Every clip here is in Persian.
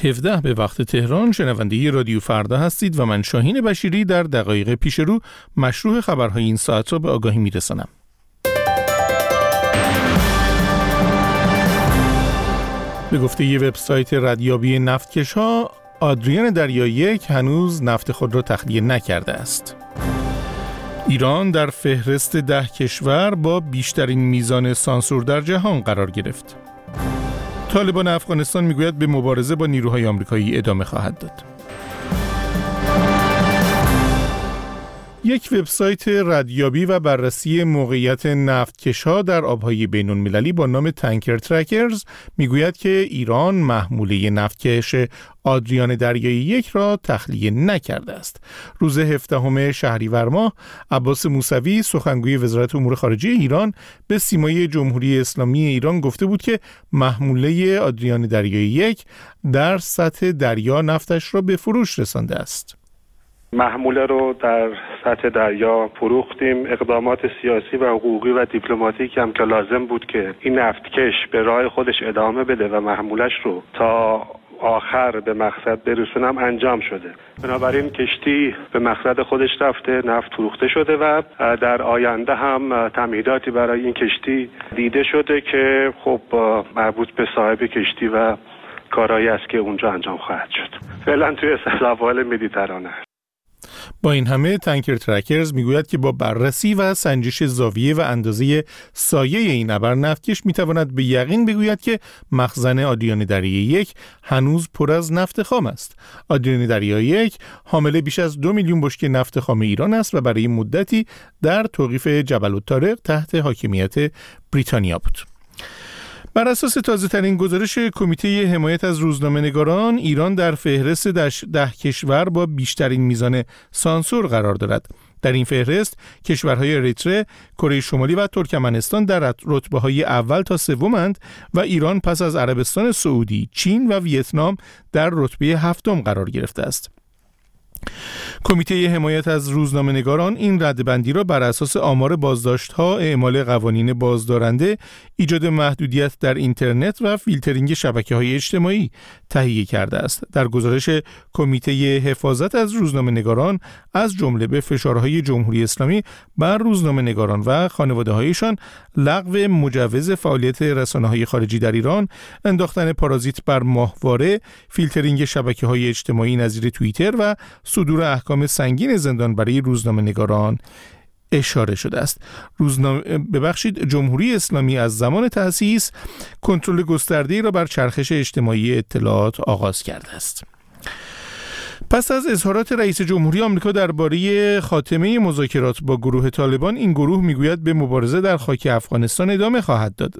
17 به وقت تهران شنونده رادیو فردا هستید و من شاهین بشیری در دقایق پیش رو مشروع خبرهای این ساعت را به آگاهی میرسانم. به گفته یه وبسایت ردیابی نفتکش‌ها، آدریان دریایی 1 هنوز نفت خود را تخلیه نکرده است. ایران در فهرست 10 کشور با بیشترین میزان سانسور در جهان قرار گرفت. طالبان افغانستان میگوید به مبارزه با نیروهای آمریکایی ادامه خواهد داد. یک وبسایت ردیابی و بررسی موقعیت نفتکش‌ها در آبهای بین‌المللی با نام تانکر ترکرز میگوید که ایران محموله نفتکش آدریان دریایی 1 را تخلیه نکرده است. روز 17 شهریور ماه عباس موسوی سخنگوی وزارت امور خارجه ایران به سیمای جمهوری اسلامی ایران گفته بود که محموله آدریان دریایی 1 در سطح دریا نفتش را به فروش رسانده است. محموله رو در سطح دریا فروختیم. اقدامات سیاسی و حقوقی و دیپلماتیکی هم که لازم بود که این نفتکش به راه خودش ادامه بده و محمولش رو تا آخر به مقصد برسونم انجام شده. بنابراین کشتی به مقصد خودش رفته، نفت فروخته شده و در آینده هم تمهیداتی برای این کشتی دیده شده که خب مربوط به صاحب کشتی و کارهایی است که اونجا انجام خواهد شد. فعلا توی سواحل مدیترانه. با این همه تانکر ترکرز میگوید که با بررسی و سنجش زاویه و اندازه سایه این ابر نفتکش میتواند به یقین بگوید که مخزن آدریان دریایی 1 هنوز پر از نفت خام است. آدریان دریایی 1 حامل بیش از 2 میلیون بشکه نفت خام ایران است و برای مدتی در توقیف جبل الطارق تحت حاکمیت بریتانیا بود. بر اساس تازه‌ترین گزارش کمیته حمایت از روزنامه‌نگاران، ایران در فهرست 10 کشور با بیشترین میزان سانسور قرار دارد. در این فهرست کشورهای اریتره، کره شمالی و ترکمنستان در رتبه‌های اول تا سومند و ایران پس از عربستان سعودی، چین و ویتنام در رتبه 7 قرار گرفته است. کمیته حمایت از روزنامه‌نگاران این ردبندی را بر اساس آمار بازداشت‌ها، اعمال قوانین بازدارنده، ایجاد محدودیت در اینترنت و فیلترینگ شبکه‌های اجتماعی تهیه کرده است. در گزارش کمیته حفاظت از روزنامه‌نگاران از جمله به فشارهای جمهوری اسلامی بر روزنامه‌نگاران و خانواده‌هایشان، لغو مجوز فعالیت رسانه‌های خارجی در ایران، انداختن پارازیت بر ماهواره، فیلترینگ شبکه‌های اجتماعی نظیر توییتر و صدور احکام سنگین زندان برای روزنامه‌نگاران اشاره شده است. جمهوری اسلامی از زمان تأسیس کنترل گسترده‌ای را بر چرخش اجتماعی اطلاعات آغاز کرده است. پس از اظهارات رئیس جمهوری آمریکا درباره خاتمه مذاکرات با گروه طالبان، این گروه میگوید به مبارزه در خاک افغانستان ادامه خواهد داد.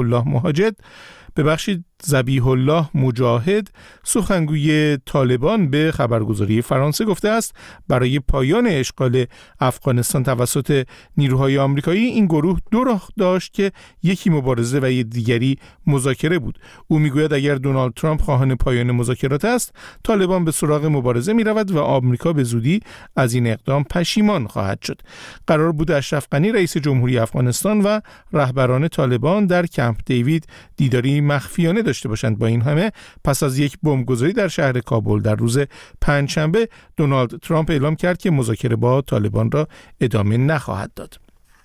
ذبیح الله مجاهد سخنگوی طالبان به خبرگزاری فرانسه گفته است برای پایان اشغال افغانستان توسط نیروهای آمریکایی این گروه 2 راه داشت که یکی مبارزه و دیگری مذاکره بود. او میگوید اگر دونالد ترامپ خواهان پایان مذاکرات است، طالبان به سراغ مبارزه میرود و آمریکا به زودی از این اقدام پشیمان خواهد شد. قرار بود اشرف غنی رئیس جمهوری افغانستان و رهبران طالبان در کمپ دیوید دیداری مخفیانه داشته باشند. با این همه پس از یک بمبگذاری در شهر کابل در روز پنجشنبه، دونالد ترامپ اعلام کرد که مذاکره با طالبان را ادامه نخواهد داد.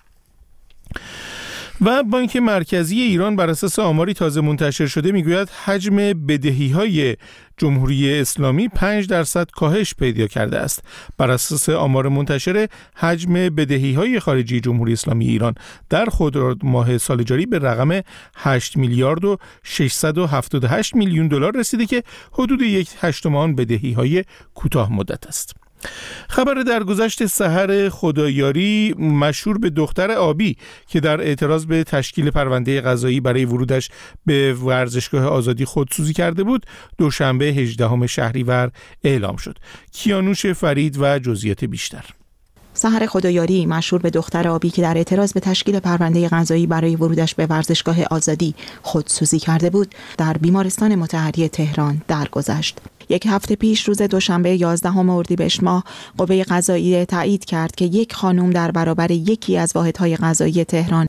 و بانک مرکزی ایران بر اساس آماری تازه منتشر شده میگوید حجم بدهی‌های جمهوری اسلامی 5% کاهش پیدا کرده است. بر اساس آمار منتشر، حجم بدهی‌های خارجی جمهوری اسلامی ایران در خرداد ماه سال جاری به رقم 8 میلیارد و 678 میلیون دلار رسیده که حدود 1/8 آن بدهی‌های کوتاه مدت است. خبر درگذشت سحر خدایاری مشهور به دختر آبی که در اعتراض به تشکیل پرونده قضایی برای ورودش به ورزشگاه آزادی خودسوزی کرده بود، دوشنبه 18 شهریور اعلام شد. کیانوش فرید و جزئیات بیشتر. سحر خدایاری مشهور به دختر آبی که در اعتراض به تشکیل پرونده قضایی برای ورودش به ورزشگاه آزادی خودسوزی کرده بود، در بیمارستان متحری تهران درگذشت. 1 هفته پیش روز دوشنبه 11 اردیبهشت ماه قوه قضاییه تایید کرد که 1 خانم در برابر یکی از واحدهای قضایی تهران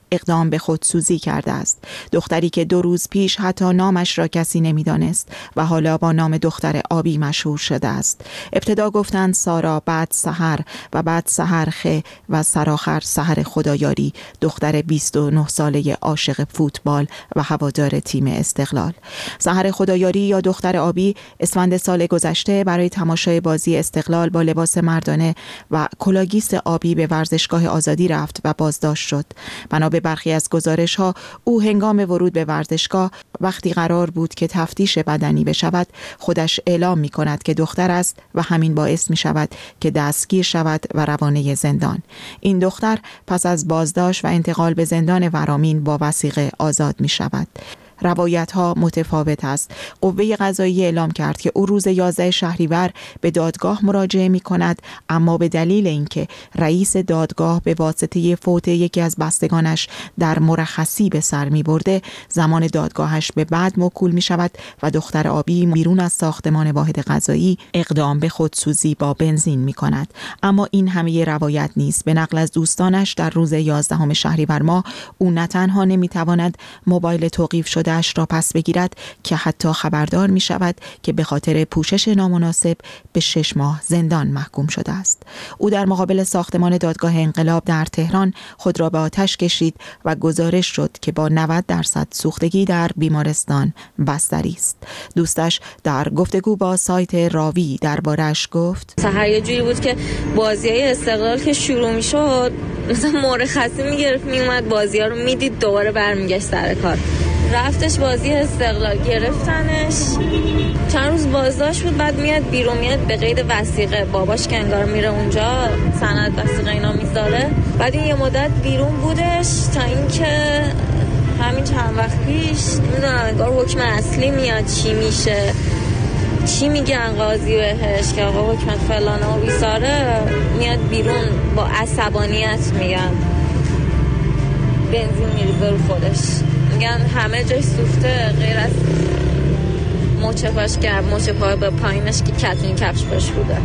اقدام به خودسوزی کرده است. دختری که 2 روز پیش حتی نامش را کسی نمی‌دانست و حالا با نام دختر آبی مشهور شده است. ابتدا گفتند سارا، بعد سحر و بعد سحرخه و سرآخر سحر خدایاری، دختر 29 ساله عاشق فوتبال و هوادار تیم استقلال. سحر خدایاری یا دختر آبی اسفند سال گذشته برای تماشای بازی استقلال با لباس مردانه و کلاگیس آبی به ورزشگاه آزادی رفت و بازداشت شد. بنا به برخی از گزارش‌ها او هنگام ورود به ورزشگاه وقتی قرار بود که تفتیش بدنی بشود خودش اعلام می‌کند که دختر است و همین باعث می‌شود که دستگیر شود و روانه زندان. این دختر پس از بازداشت و انتقال به زندان ورامین با وثیقه آزاد می‌شود. روایت‌ها متفاوت است. قوه قضاییه اعلام کرد که او روز 11 شهریور به دادگاه مراجعه می‌کند، اما به دلیل اینکه رئیس دادگاه به واسطه فوت یکی از بستگانش در مرخصی به سر می‌برده، زمان دادگاهش به بعد موکول می‌شود و دختر آبی بیرون از ساختمان واحد قضایی اقدام به خودسوزی با بنزین می‌کند. اما این همه روایت نیست. به نقل از دوستانش در روز 11 شهریور ماه او نه تنها نمی‌تواند موبایل توقیف شده را پس بگیرد که حتی خبردار می شود که به خاطر پوشش نامناسب به 6 ماه زندان محکوم شده است. او در مقابل ساختمان دادگاه انقلاب در تهران خود را به آتش کشید و گزارش شد که با 90% سوختگی در بیمارستان بستری است. دوستش در گفتگو با سایت راوی درباره‌اش گفت: سحر یه جوری بود که بازی‌های استقلال که شروع می‌شد مثلا مرخصی می‌گرفت میومد بازی‌ها رو میدید دوباره برمیگشت سر کار. رفتش بازی استقلال گرفتنش، چند روز بازداشت بود، بعد میاد بیرون، میاد به قید وثیقه. باباش که انگار میره اونجا سند وثیقه اینا میذاره. بعد این یه مدت بیرون بودش تا اینکه همین چند وقت پیش نمیدونم انگار حکم اصلی میاد چی میشه، چی میگن قاضی بهش که آقا حکمت فلانه و بیساره، میاد بیرون با عصبانیت میگن بنزین میریزه رو خودش، میگن همه جای سوخته غیر از مچ پاش که مچ پای به پایینش که کتونی کفش پاش بوده.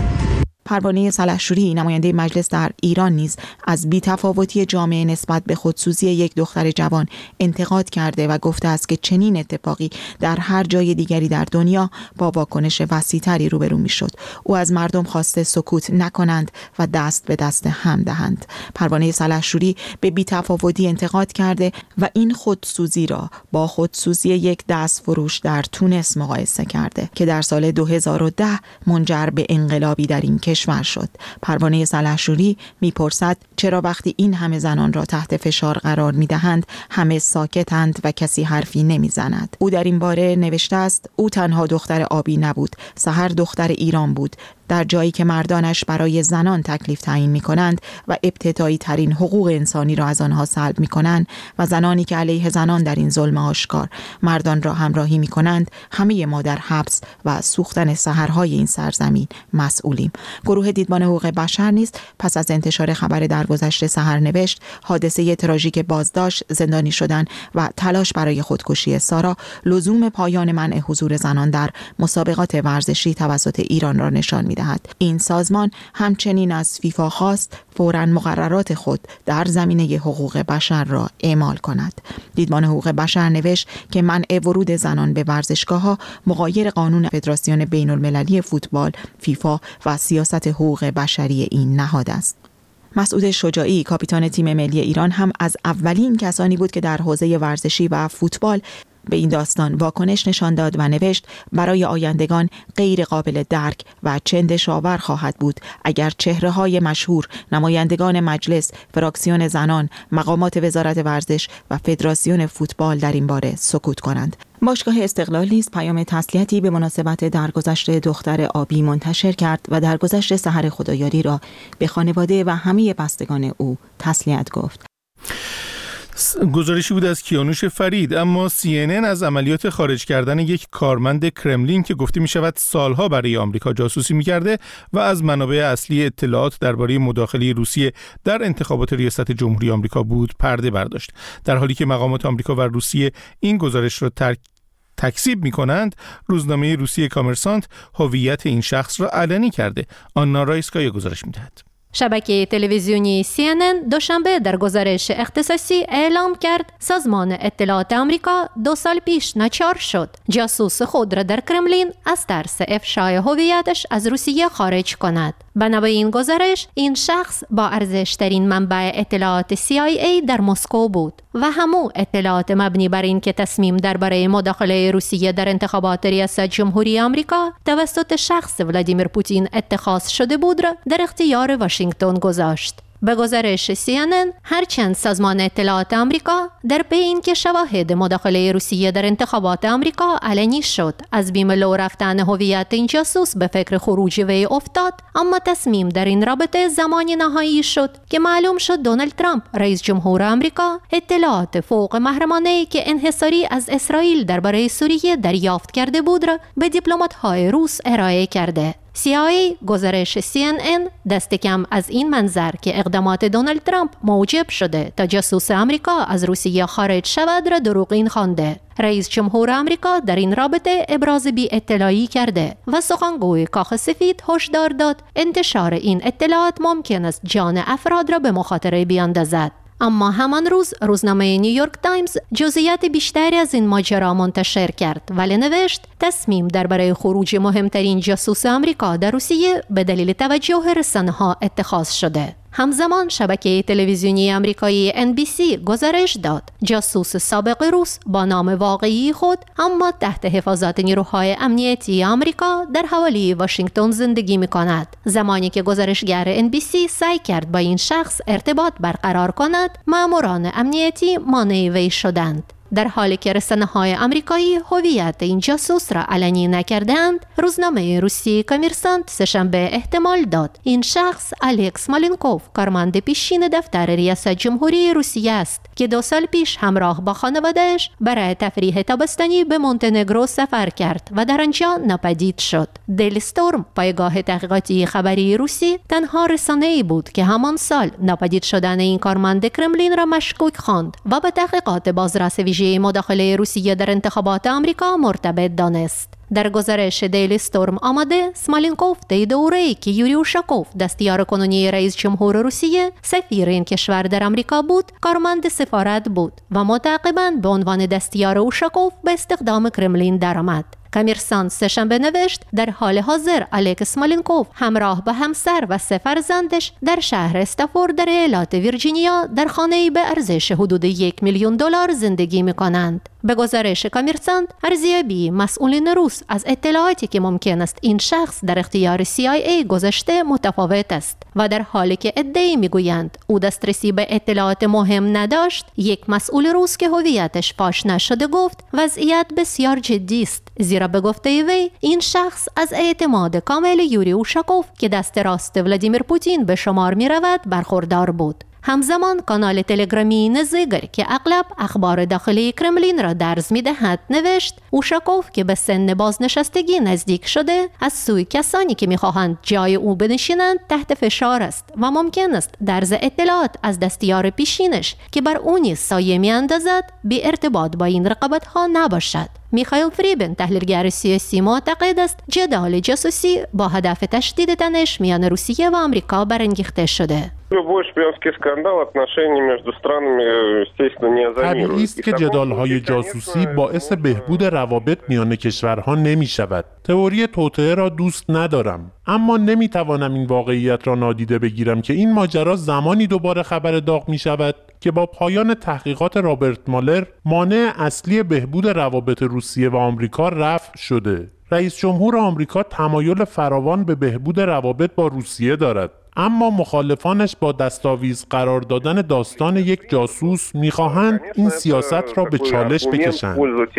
پروانه سلحشوری نماینده مجلس در ایران نیز از بی‌تفاوتی جامعه نسبت به خودسوزی یک دختر جوان انتقاد کرده و گفته است که چنین اتفاقی در هر جای دیگری در دنیا با واکنش وسیع‌تری روبرو می‌شد. او از مردم خواسته سکوت نکنند و دست به دست هم دهند. پروانه سلحشوری به بی‌تفاوتی انتقاد کرده و این خودسوزی را با خودسوزی یک دستفروش در تونس مقایسه کرده که در سال 2010 منجر به انقلابی در این کشور شد. پروانه سلحشوری میپرسد چرا وقتی این همه زنان را تحت فشار قرار میدهند همه ساکتند و کسی حرفی نمیزند. او در این باره نوشته است: او تنها دختر آبی نبود، سحر دختر ایران بود. در جایی که مردانش برای زنان تکلیف تعیین می‌کنند و ابتدایی ترین حقوق انسانی را از آنها سلب می‌کنند و زنانی که علیه زنان در این ظلم آشکار مردان را همراهی می‌کنند، همه ما در حبس و سوختن سحرهای این سرزمین مسئولیم. گروه دیدبان حقوق بشر نیز پس از انتشار خبر درگذشت سحر نوشت: حادثه تراژیک بازداشت، زندانی شدن و تلاش برای خودکشی سارا لزوم پایان منع حضور زنان در مسابقات ورزشی توسط ایران را نشان می‌دهد. این سازمان همچنین از فیفا خواست فوراً مقررات خود در زمینه حقوق بشر را اعمال کند. دیدبان حقوق بشر نوشت که منع ورود زنان به ورزشگاه‌ها مغایر قانون فدراسیون بین‌المللی فوتبال، فیفا و سیاست حقوق بشری این نهاد است. مسعود شجاعی، کاپیتان تیم ملی ایران، هم از اولین کسانی بود که در حوزه ورزشی و فوتبال به این داستان واکنش نشان داد و نوشت: برای آیندگان غیر قابل درک و چندشاور خواهد بود اگر چهره‌های مشهور، نمایندگان مجلس، فراکسیون زنان، مقامات وزارت ورزش و فدراسیون فوتبال در این باره سکوت کنند. باشگاه استقلال نیز پیام تسلیتی به مناسبت درگذشت دختر آبی منتشر کرد و درگذشت سحر خدایاری را به خانواده و همه بستگان او تسلیت گفت. گزارشی بود از کیانوش فرید. اما CNN از عملیات خارج کردن یک کارمند کرملین که گفته می شود سالها برای آمریکا جاسوسی می کرده و از منابع اصلی اطلاعات درباره مداخله روسیه در انتخابات ریاست جمهوری آمریکا بود پرده برداشت. در حالی که مقامات آمریکا و روسیه این گزارش را تکذیب می کنند، روزنامه روسیه کامرسانت هویت این شخص را علنی کرده. آنا رایسکایا گزارش می دهد. شبکه تلویزیونی CNN دوشنبه در گزارش اختصاصی اعلام کرد سازمان اطلاعات آمریکا 2 سال پیش ناچار شد جاسوس خود را در کرملین از ترس افشای هویتش از روسیه خارج کند. بنابر این گزارش این شخص با ارزشترین منبع اطلاعات CIA در مسکو بود و همو اطلاعات مبنی بر این که تصمیم درباره مداخله روسیه در انتخابات ریاست جمهوری آمریکا توسط شخص ولادیمیر پوتین اتخاذ شده بود را در اختیار واشنگتن گذاشت. به گزارش CNN هرچند سازمان اطلاعات آمریکا در پی اینکه شواهد مداخله روسیه در انتخابات آمریکا علنی شد از بیم لو رفتن هویت این جاسوس به فکر خروج وی افتاد، اما تصمیم در این رابطه زمانی نهایی شد که معلوم شد دونالد ترامپ رئیس جمهور آمریکا اطلاعات فوق محرمانه‌ای که انحصاری از اسرائیل درباره سوریه دریافت کرده بود را به دیپلمات‌های روس ارائه کرده. CIA گزارش CNN دست کم از این منظر که اقدامات دونالد ترامپ موجب شده تا جاسوس آمریکا از روسیه خارج شود را دروغین خوانده. رئیس جمهور آمریکا در این رابطه ابراز بی اطلاعی کرده و سخنگوی کاخ سفید هشدار داد انتشار این اطلاعات ممکن است جان افراد را به مخاطره بیاندازد. اما همان روز روزنامه نیویورک تایمز جزئیات بیشتری از این ماجرا منتشر کرد ولی نوشت تصمیم درباره خروج مهمترین جاسوس آمریکا در روسیه به دلیل توجه رسانه‌ها اتخاذ شده. همزمان شبکه تلویزیونی آمریکایی NBC گزارش داد جاسوس سابق روس با نام واقعی خود اما تحت حفاظت نیروهای امنیتی آمریکا در حوالی واشنگتن زندگی می‌کند. زمانی که گزارشگر NBC سعی کرد با این شخص ارتباط برقرار کند، ماموران امنیتی مانع وی شدند. در حالی که رسانه‌های آمریکایی هویت این جاسوس را علنی نکردند، روزنامه روسی کامرسانت سه‌شنبه احتمال داد این شخص الکس مالینکوف کارمند پیشین دفتر ریاست جمهوری روسیه است که 2 سال پیش همراه با خانواده‌اش برای تفریح تابستانی به مونتنگرو سفر کرد و در آنجا ناپدید شد. دیلی استورم پایگاه تحقیقاتی خبری روسی تنها رسانه‌ای بود که همان سال ناپدید شدن این کارمند کرملین را مشکوک خواند و به تحقیقات بازرس ویژه مداخله روسیه در انتخابات آمریکا مرتبط دانست. در گزارش دیلی استورم آمده سمالینکوف در دوره‌ای که یوری اوشاکوف دستیار کنونی رئیس جمهور روسیه سفیر این کشور در آمریکا بود کارمند سفارت بود و متعاقباً به عنوان دستیار اوشاکوف به استخدام کرملین درآمد. کامرسانت سه‌شنبه نوشت در حال حاضر الکس مالینکوف همراه با همسر و 3 فرزندش در شهر استافورد در ایالات ویرجینیا در خانه‌ای به ارزش حدود $1,000,000 زندگی می‌کنند. به گزارش کامرسانت ارزیابی مسئولین روس از اطلاعاتی که ممکن است این شخص در اختیار CIA گذاشته متفاوت است و در حالی که ادعی میگویند او دسترسی به اطلاعات مهم نداشت، یک مسئول روس که هویتش فاش نشده گفت وضعیت بسیار جدی است، زیرا به گفته وی این شخص از اعتماد کامل یوری اوشاکوف که دست راست ولادیمیر پوتین به شمار می رود برخوردار بود. همزمان کانال تلگرامی نزیگر که اغلب اخبار داخلی کرملین را درز می‌دهد نوشت اوشاکوف که به سن بازنشستگی نزدیک شده از سوی کسانی که می‌خواهند جای او بنشینند تحت فشار است و ممکن است درز اطلاعات از دستیار پیشینش که بر او نیز سایه می‌اندازد بی ارتباط با این رقابت‌ها نباشد. میخائیل فریبن تحلیلگر سیاسی معتقد است جدال جاسوسی با هدف تشدید تنش میان روسیه و آمریکا برانگیخته شده. طبیعی است که جدال‌های جاسوسی باعث بهبود روابط میان کشورها نمی شود. تئوری توطئه را دوست ندارم، اما نمی توانم این واقعیت را نادیده بگیرم که این ماجرا زمانی دوباره خبر داغ می شود که با پایان تحقیقات رابرت مالر مانع اصلی بهبود روابط روسیه و آمریکا رفع شده. رئیس جمهور آمریکا تمایل فراوان به بهبود روابط با روسیه دارد، اما مخالفانش با دستاویز قرار دادن داستان یک جاسوس می‌خواهند این سیاست را به چالش بکشند.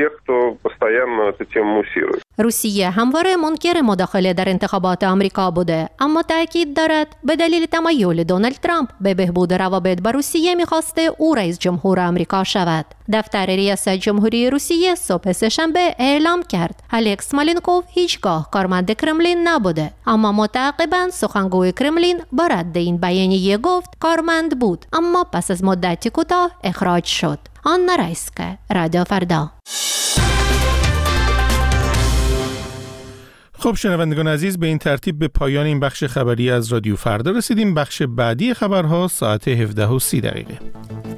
روسیه همواره منکر مداخله در انتخابات آمریکا بوده، اما تأکید دارد به دلیل تمایل دونالد ترامپ به بهبود روابط با روسیه می‌خواسته او رئیس جمهور آمریکا شود. دفتر ریاست جمهوری روسیه صبح سه‌شنبه اعلام کرد الکس مالینکوف هیچگاه کارمند کرملین نبوده، اما متعاقباً سخنگوی کرملین با رد این بیانیه گفت کارمند بود، اما پس از مدتی کوتاه اخراج شد. آنا رایسکا، رادیو فردا. خب شنوندگان عزیز، به این ترتیب به پایان این بخش خبری از رادیو فردا رسیدیم. بخش بعدی خبرها ساعت 17:30.